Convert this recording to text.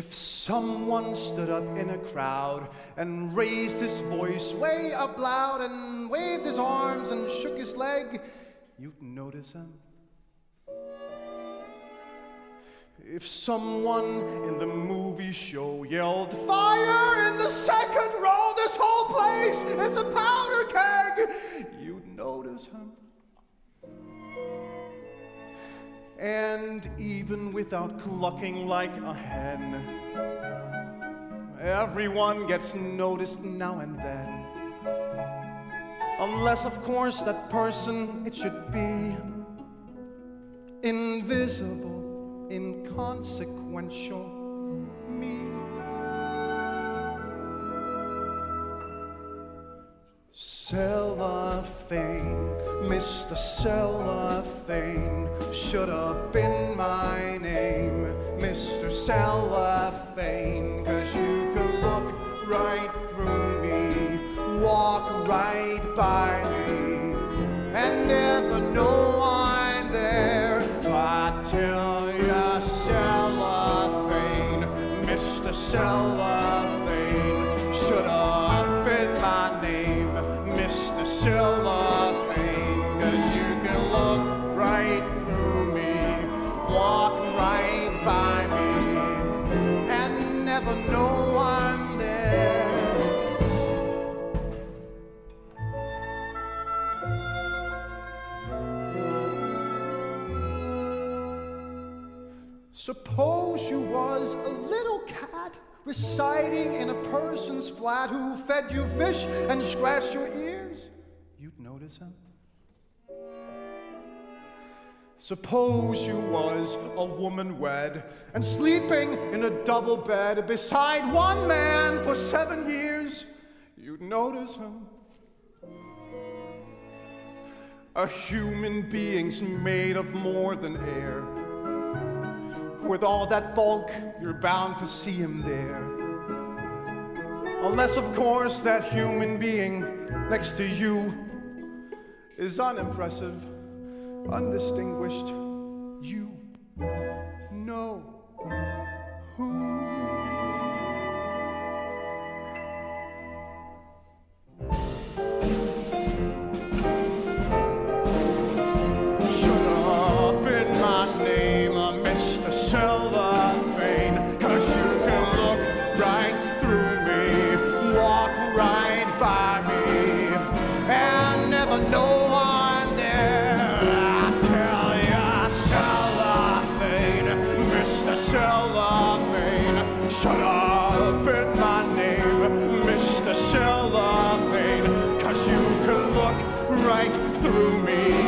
If someone stood up in a crowd and raised his voice way up loud and waved his arms and shook his leg, you'd notice him. If someone in the movie show yelled, "Fire in the second row, this whole place is a powder keg," you'd notice him. And even without clucking like a hen, everyone gets noticed now and then. Unless, of course, that person, it should be invisible, inconsequential me. Cellophane, Mr. Cellophane, should have been my name, Mr. Cellophane, 'cause you could look right through me, walk right by me, and never know I'm there. I tell ya, Cellophane, Mr. Cellophane, should have been my name, Mr. Cellophane, 'cause you can look right through me, walk right by me, and never know I'm there. Suppose you was a little cat residing in a person's flat who fed you fish and scratched your ears, you'd notice him. Suppose you was a woman wed and sleeping in a double bed beside one man for 7 years, you'd notice him. A human being's made of more than air. With all that bulk, you're bound to see him there. Unless, of course, that human being next to you is unimpressive, undistinguished. You know who. Cellophane, 'cause you can look right through me, walk right by me, and never know I'm there. I tell ya, Cellophane, Mr. Cellophane, shut up in my name, Mr. Cellophane, 'cause you can look right through me,